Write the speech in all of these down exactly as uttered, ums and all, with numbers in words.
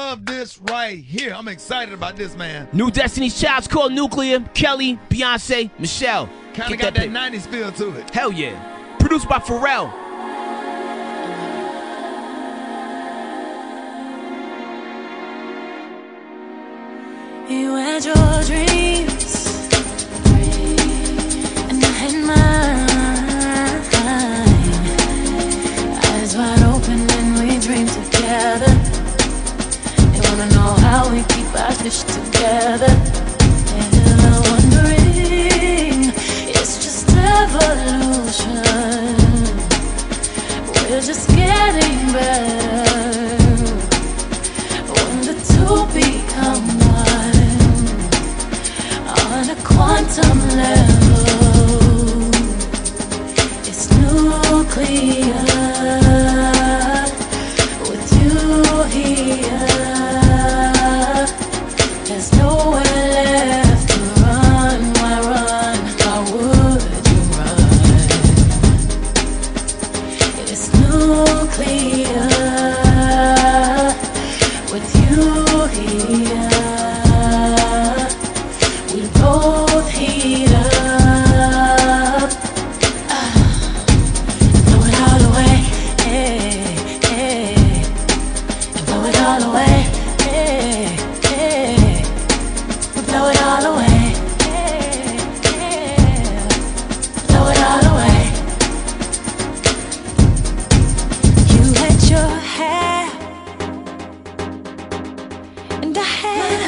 love this right here. I'm excited about this, man. New Destiny's Child's called Nuclear. Kelly, Beyonce, Michelle. Kind of got that, that nineties feel to it. Hell yeah. Produced by Pharrell. You had your dreams, and I had mine. Eyes wide open and we dream together. They wanna know how we keep our fish together. And I'm wondering, it's just evolution. We're just getting better. When the two become one on a quantum level, it's nuclear. With you here, there's nowhere left to run. Why run? Why would you run? It's nuclear. With you here, we both heat up. Ah, blow it all away, hey, hey. And blow it all away, hey, hey. We blow it all away, hey, hey. Blow it all away. You had your hair, and I had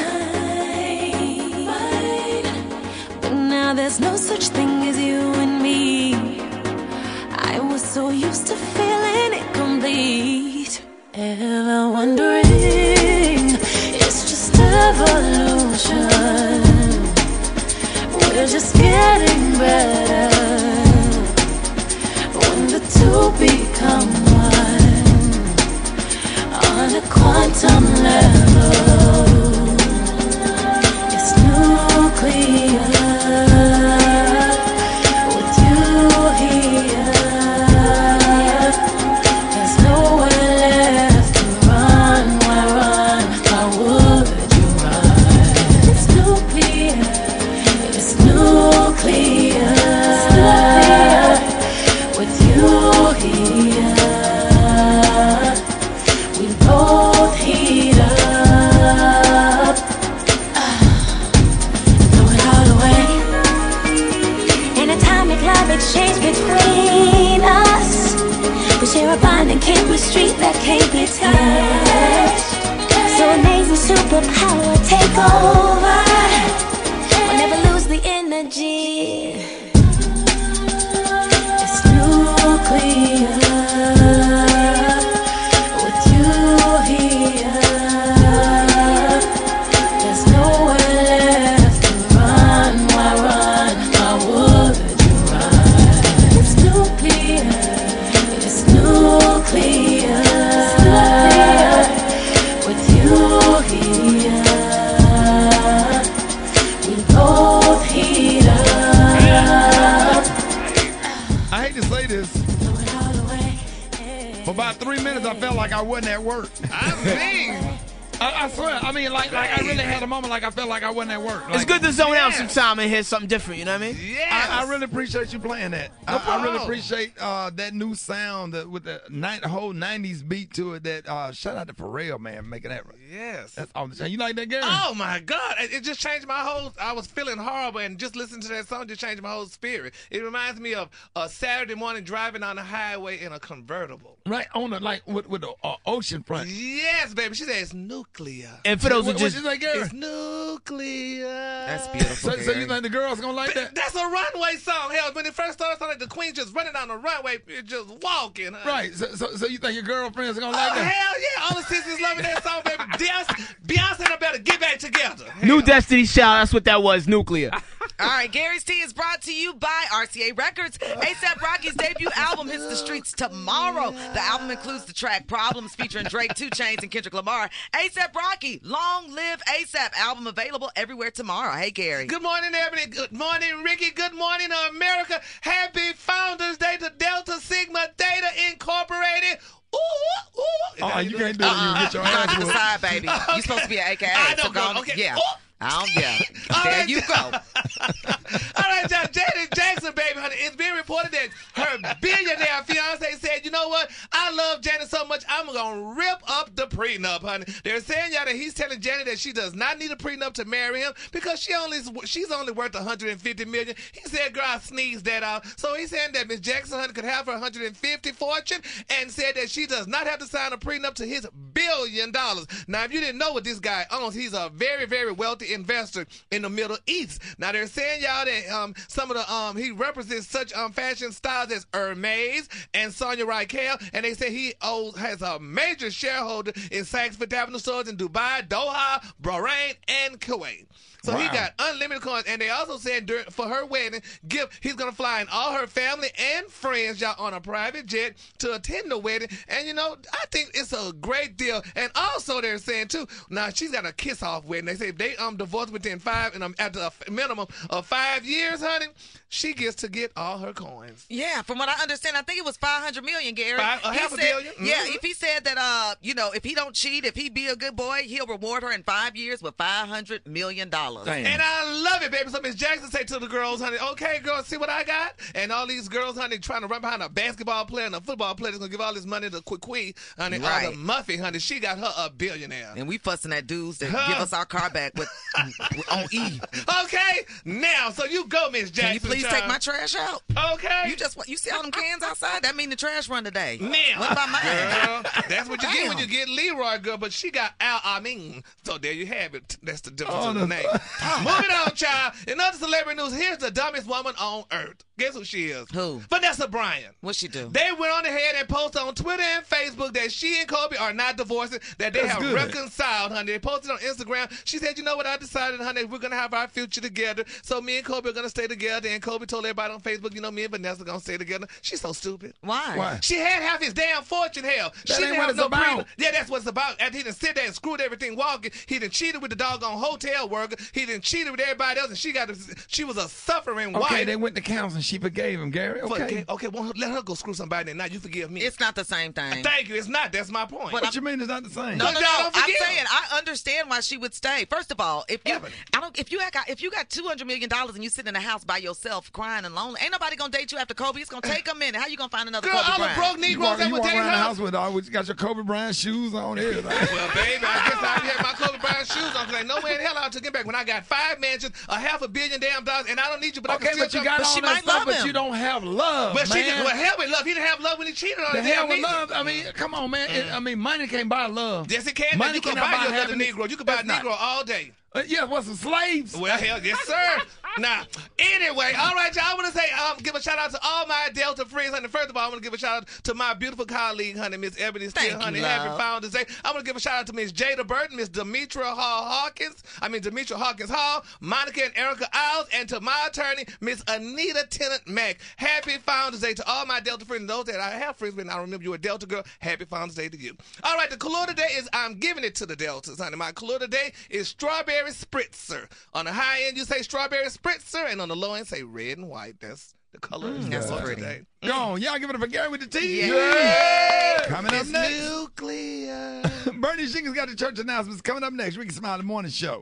mine, but now there's no such thing as you and me. I was so used to feeling incomplete. Ever wondering, it's just evolution. We're just getting better. When the two become one on a quantum level, it's nuclear. With you here, there's nowhere left to run. Why run? Why would you run? It's nuclear. It's nuclear. With you here, we both heat up. Ah, throw it all away. An atomic love exchange between us. We share a bonding chemistry that can't be touched. So amazing, superpower take over. We'll never lose the energy. It's nuclear. With you here, there's nowhere left to run. Why run? Why would you run? It's nuclear. It's nuclear. With you here, we both heat up. I hate to say this. Throw it all away. For about three minutes, I felt like I wasn't at work. I mean, I, I swear. I mean, like, like I really had a moment like I felt like I wasn't at work. Like, It's good to zone out Yes. sometime and hear something different, you know what I mean? yes. I, I really appreciate you playing that. I, I really problem. appreciate uh, that new sound that, with the night, whole nineties beat to it. That uh, shout out to Pharrell, man, making that. Yes. That's all the time. You like that, Gary? Oh my God! It, it just changed my whole. I was feeling horrible, and just listening to that song just changed my whole spirit. It reminds me of a Saturday morning driving on the highway in a convertible. Right on the like with with the uh, ocean front. Yes, baby. She said it's nuclear. And for those who What, what just you say, Gary? It's nuclear. That's beautiful. So, so you think the girls gonna like that? That's a runway song. Hell, when it first started, it sounded like the Queen just running down the runway, just walking. Huh? Right. So, so, so you think your girlfriends are gonna Oh, like that? hell yeah. All the sisters loving that song, baby. Beyonce, Beyonce and I better get back together. New Hell. Destiny's Child, that's what that was, Nuclear. All right, Gary's Tea is brought to you by R C A Records. ASAP Rocky's debut album hits the streets tomorrow. The album includes the track Problems featuring Drake, two Chainz, and Kendrick Lamar. ASAP Rocky, Long Live ASAP. Album available everywhere tomorrow. Hey, Gary. Good morning, Ebony. Good morning, Ricky. Good morning, America. Happy Founders Day to Delta Sigma Theta Incorporated. ooh, ooh. Oh, you can't do it. You get your You got ass to the whooped. side, baby. You're supposed to be an A K A. I know, so go girl. on- Okay. Yeah. Ooh. I don't, yeah. All There right, you go. All right, y'all. Janet Jackson, baby, honey. It's been reported that her billionaire fiance said, you know what? I love Janet so much, I'm going to rip up the prenup, honey. They're saying, y'all, that he's telling Janet that she does not need a prenup to marry him because she only she's only worth one hundred fifty million dollars. He said, girl, I sneezed that out. So he's saying that Miss Jackson, honey, could have her one hundred fifty fortune and said that she does not have to sign a prenup to his billion dollars. Now, if you didn't know what this guy owns, he's a very, very wealthy investor in the Middle East. Now they're saying, y'all, that um some of the um he represents such um fashion styles as Hermes and Sonia Rykiel, and they say he owes has a major shareholder in Saks Fifth Avenue stores in Dubai, Doha, Bahrain, and Kuwait. So he Wow. got unlimited coins, and they also said during, for her wedding, give he's gonna fly in all her family and friends, y'all, on a private jet to attend the wedding. And you know, I think it's a great deal. And also, they're saying too, now she's got a kiss off wedding. They say if they um divorce within five and um after a minimum of five years, honey, she gets to get all her coins. Yeah, from what I understand, I think it was five hundred million, Gary. Five- a He half a said- billion? Yeah, Mhm. if he said that, uh, you know, if he don't cheat, if he be a good boy, he'll reward her in five years with five hundred million dollars. Damn. And I love it, baby. So Miss Jackson say to the girls, honey, okay, girls, see what I got? And all these girls, honey, trying to run behind a basketball player and a football player that's going to give all this money to Quiqui, honey, Right. all the Muffy, honey. She got her a billionaire. And we fussing at dudes that Huh. give us our car back with on E. Okay, now, so you go, Miss Jackson. Can you please child. take my trash out? Okay. You just you see all them cans outside? That mean the trash run today. Now, What about mine? girl, that's what you get when Damn. you get Leroy, girl. But she got Al Amin. So there you have it. That's the difference Oh, in the no. name. Moving on, child. In other celebrity news, here's the dumbest woman on earth. Guess who she is? Who? Vanessa Bryant. What she do? They went on ahead and posted on Twitter and Facebook that she and Kobe are not divorcing, that they That's have good. reconciled, honey. They posted on Instagram. She said, you know what, I decided, honey, we're going to have our future together. So me and Kobe are going to stay together. And Kobe told everybody on Facebook, you know, me and Vanessa are going to stay together. She's so stupid. Why? Why? She had half his damn fortune, hell. That she ain't didn't what have it's no about. pre- Yeah, that's what it's about. After he done sit there and screwed everything walking, he done cheated with the doggone hotel worker. He done cheated with everybody else, and she got, a, she was a suffering Okay, wife. they went to counseling. She forgave him, Gary. Okay. Okay, okay, well, let her go screw somebody, and now you forgive me. It's not the same thing. Thank you. It's not. That's my point. But What you mean it's not the same? No, no, But no. y'all don't I'm forgive. saying I understand why she would stay. First of all, if you, Yeah, but- I don't, if you got, if you got two hundred million dollars and you sit in a house by yourself crying and lonely, ain't nobody gonna date you after Kobe. It's gonna take a minute. How you gonna find another Girl, Kobe all the Bryant? broke You Negroes walk, that you would walk date around the her. house with all with, you got your Kobe Bryant shoes on, everything. Well, baby, I guess I had my Kobe Bryant shoes on because ain't no way in hell I took him back when I got five mansions, a half a billion damn dollars, and I don't need you, but I Okay, can still but you come- got But all she that might stuff, love but him. you don't have love, But she man. didn't. Well, hell with love. He didn't have love when he cheated on her. the hell damn with neither. love. I mean, come on, man. It, I mean, money can't buy love. Yes, it can. Money You can cannot buy buy you another happiness. Negro. You can buy a That's not- Negro all day. Uh, yeah, what's some slaves? Well, hell, yes, sir. Now, anyway, all right, y'all. I want to say, um, give a shout out to all my Delta friends, honey. First of all, I want to give a shout out to my beautiful colleague, honey, Miss Ebony Steele, Thank you, honey. love. Happy Founders Day. I want to give a shout out to Miss Jada Burton, Miss Demetra Hall Hawkins. I mean, Demetra Hawkins Hall, Monica and Erica Isles, and to my attorney, Miss Anita Tennant Mack. Happy Founders Day to all my Delta friends. Those that I have friends with, and I remember you a Delta girl. Happy Founders Day to you. All right, the color today is I'm giving it to the Deltas, honey. My color today is strawberry spritzer. On the high end, you say strawberry spritzer, and on the low end, say red and white. That's the color Mm, is that's for pretty. today. Go on, y'all give it up for Gary with the T. Yeah. Coming up It's next, nuclear. Bernie Jenkins got the church announcements coming up next. We can smile the morning show.